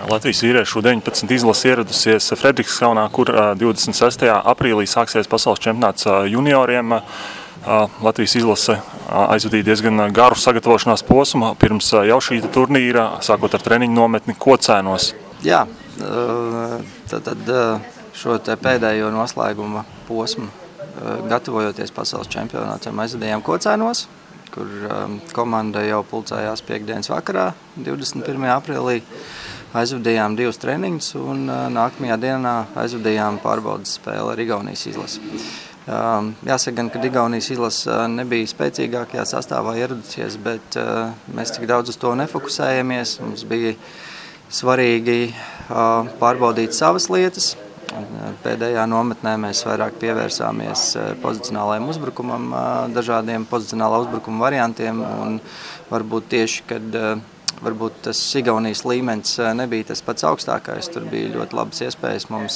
Latvijas vīriešu 19 izlase ieradusies Fredrikskaunā, kur 26. aprīlī sāksies pasaules čempionāts junioriem. Latvijas izlase aizvadīja diezgan garu sagatavošanās posmu pirms jau šī turnīra, sākot ar treniņu nometni Kocēnos. Jā, tad šo te pēdējo noslēguma posmu, gatavojoties pasaules čempionātam, aizvadījām Kocēnos, kur komanda jau pulcējās piekdienas vakarā, 21. aprīlī. Aizvadījām 2 treniņus un nākamajā dienā aizvadījām pārbaudas spēli ar Igaunijas izlasi. Jāsaka gan, ka Igaunijas izlase nebija spēcīgākajā sastāvā ieradusies, bet mēs tik daudz uz to nefokusējamies. Mums bija svarīgi pārbaudīt savas lietas. Pēdējā nometnē mēs vairāk pievērsāmies pozicionālajiem uzbrukumam, dažādiem pozicionālā uzbrukuma variantiem, un varbūt tieši, kad varbūt tas Igaunijas līmenis nebija tas pats augstākais. Tur bija ļoti labas iespējas mums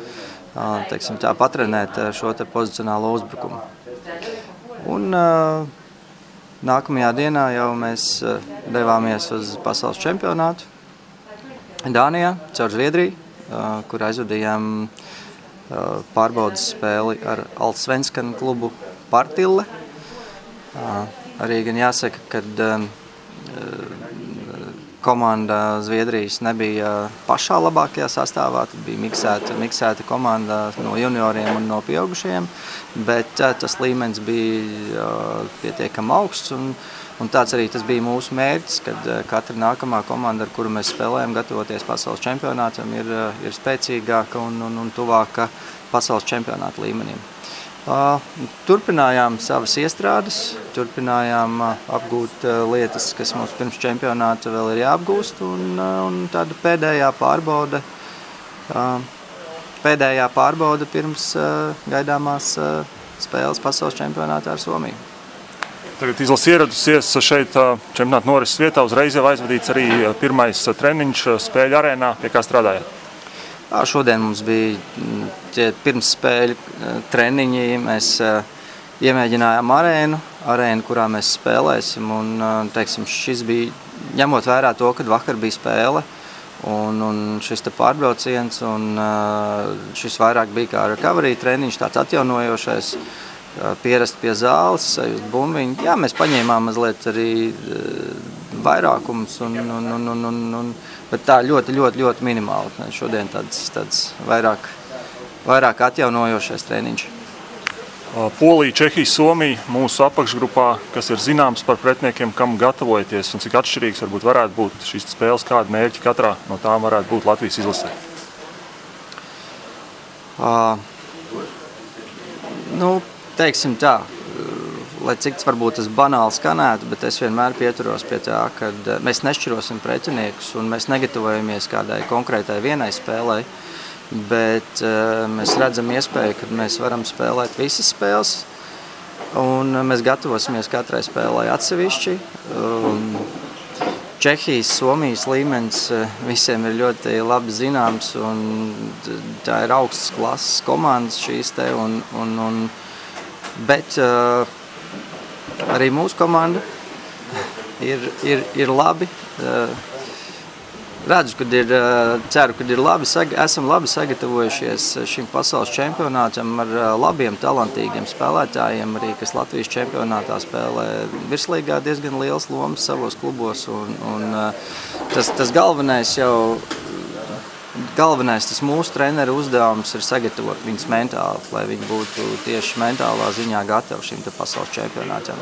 patrenēt šo te pozicionālo uzbrukumu. Un nākamajā dienā jau mēs devāmies uz pasaules čempionātu Dānijā, caur Zviedriju, kur aizvadījām pārbaudas spēli ar Allsvenskan klubu Partille. Arī gan jāsaka, ka komanda Zviedrijas nebija pašā labākajā sastāvā, tad bija miksēta komanda no junioriem un no pieaugušajiem, bet tas līmenis bija pietiekami augsts, un tāds arī tas bija mūsu mērķis, kad katra nākamā komanda, ar kuru mēs spēlējam, gatavoties pasaules čempionātam, ir spēcīgāka un tuvāka pasaules čempionāta līmenim. Turpinājām savas iestrādes, turpinājām apgūt lietas, kas mums pirms čempionāta vēl ir jāapgūst, un tāda pēdējā pārbauda pirms gaidāmās spēles pasaules čempionātā ar Somiju. Tagad izlase ieradusies šeit čempionāta norises vietā, uzreiz jau aizvadīts arī pirmais treniņš spēļu arēnā, pie kā strādājāt? Šodien mums bija tie pirmsspēļu treniņi. Mēs iemēģinājām arēnu, kurā mēs spēlēsim. Un, šis bija, ņemot vērā to, kad vakar bija spēle un šis te pārbrauciens, un šis vairāk bija kā recovery treniņš, tāds atjaunojošais, pierast pie zāles, sajust bumbiņu. Jā, mēs paņēmām mazliet arī vairākums, bet tā ļoti minimāli. Šodien tāds vairāk atjaunojošais treniņš. Polija, Čehija, Somija mūsu apakšgrupā, kas ir zināms par pretiniekiem, kam gatavojaties un cik atšķirīgs varētu būt šīs spēles, kādi mērķi katrā no tām varētu būt Latvijas izlasē? Teiksim tā, lai cik varbūt tas banāli skanētu, bet es vienmēr pieturos pie tā, ka mēs nešķirosim pretiniekus un mēs negatavojamies kādai konkrētai vienai spēlei, bet mēs redzam iespēju, ka mēs varam spēlēt visas spēles un mēs gatavosimies katrai spēlei atsevišķi. Čehijas, Somijas līmenis visiem ir ļoti labi zināms, un tā ir augstas klases komandas šīs te, bet arī mūsu komanda ir labi. Redzu, ceru, ka ir labi, esam labi sagatavojušies šim pasaules čempionātam ar labiem, talantīgiem spēlētājiem, arī, kas Latvijas čempionātā spēlē virslīgā diezgan liels lomas savos klubos. Tas galvenais, tas mūsu treneru uzdevums ir sagatavot viņus mentāli, lai viņi būtu tieši mentālā ziņā gatavi šim pasaules čempionātam.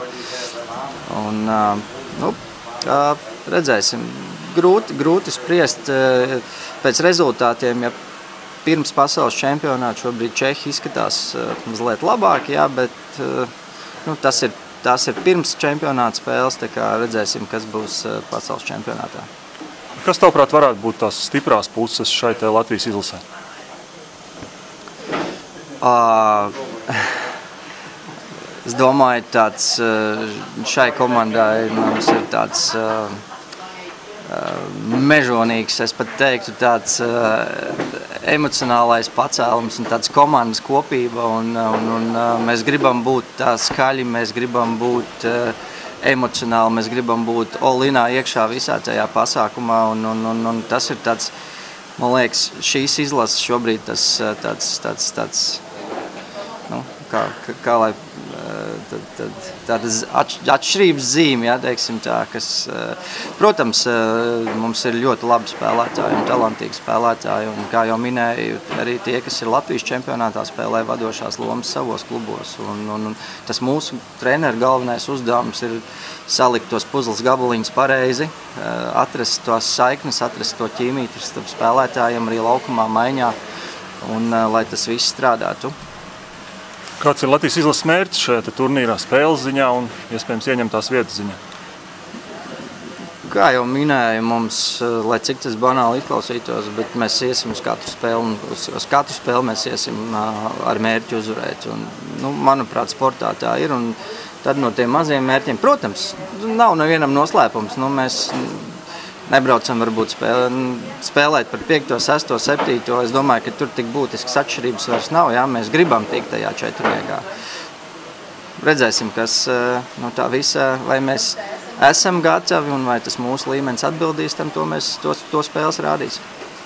Redzēsim. Grūti spriest pēc rezultātiem, ja pirms pasaules čempionāta šobrīd Čehi izskatās mazliet labāk, jā, bet tās ir pirms čempionāta spēles, tā kā redzēsim, kas būs pasaules čempionātā. Kas tavuprāt varētu būt tās stiprās puses šai te Latvijas izlasē? Es domāju, šai komandai mums ir tāds mežonīgs, es pat teiktu, tāds emocionālais pacēlums un tāds komandas kopība. Un mēs gribam būt tā skaļi, mēs gribam būt emocionāli mēs gribam būt all-inā iekšā visā tajā pasākumā, un tas ir tāds, man liekas, šīs izlases šobrīd tāds nu, kā lai tāda atšķirības zīme, ja, teiksim tā, kas, protams, mums ir ļoti labi spēlētāji un talantīgi spēlētāji, un kā jau minēju, arī tie, kas ir Latvijas čempionātā spēlē vadošās lomas savos klubos, un tas mūsu treneru galvenais uzdevums ir salikt tos puzles gabaliņus pareizi, atrast tos saiknes, atrast to ķīmīti starp spēlētājiem arī laukumā maiņā, un lai tas viss strādātu. Kāds ir Latvijas izlases mērķis šajā turnīrā spēles ziņā un, iespējams, ieņemtās vietas ziņā? Kā jau minēju, mums, lai cik tas banāli izklausītos, bet mēs iesim uz katru spēli, un uz katru spēli mēs iesim ar mērķi uzvarēt. Un, nu, manuprāt, sportā tā ir, un tad no tiem maziem mērķiem, protams, nav nevienam noslēpums. Nu, mēs nebraucam varbūt spēlēt par 5., 6., 7. Es domāju, ka tur tik būtisks atšķirības vairs nav. Jā? Mēs gribam tikt tajā četrniekā. Redzēsim, kas no tā visa, vai mēs esam gatavi un vai tas mūsu līmenis atbildīs, tam to spēles rādīs.